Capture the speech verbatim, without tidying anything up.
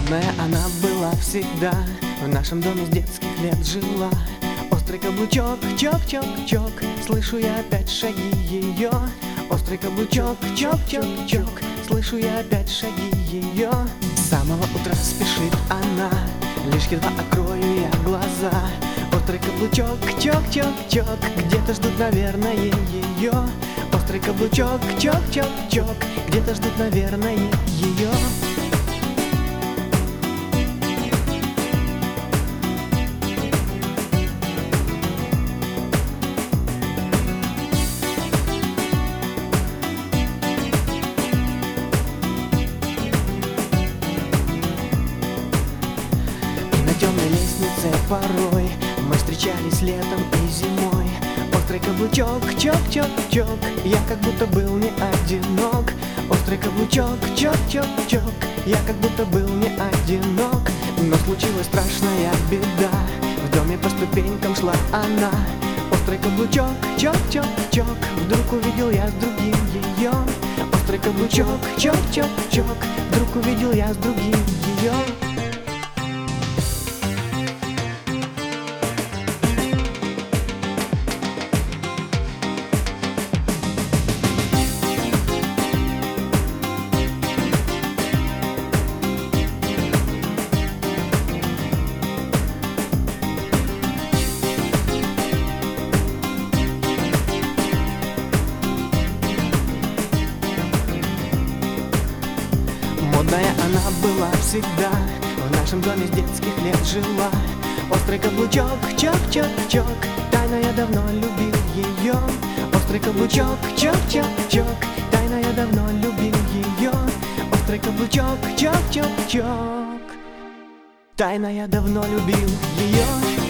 Модная она была всегда, в нашем доме с детских лет жила. Острый каблучок, чок-чок-чок, слышу я опять шаги ее. Острый каблучок, чок-чок-чок, слышу я опять шаги ее. С самого утра спешит она, лишь едва открою я глаза. Острый каблучок, чок-чок-чок, где-то ждут, наверное, ее. Острый каблучок, чок-чок-чок, где-то ждут, наверное, ее. На темной лестнице порой мы встречались летом и зимой. Острый каблучок, чок-чок-чок, я как будто был не одинок. Острый каблучок, чок-чок-чок, я как будто был не одинок. Но случилась страшная беда, в доме по ступенькам шла она. Острый каблучок, чок-чок-чок, вдруг увидел я с другим ее. Острый каблучок, чок-чок-чок, вдруг увидел я с другим ее. Модная она была всегда, в нашем доме с детских лет жила. Острый каблучок, чок-чок-чок, тайно я давно любил ее. Острый каблучок, чок-чок-чок, тайно я давно любил ее. Острый каблучок, чок-чок-чок, тайно я давно любил ее.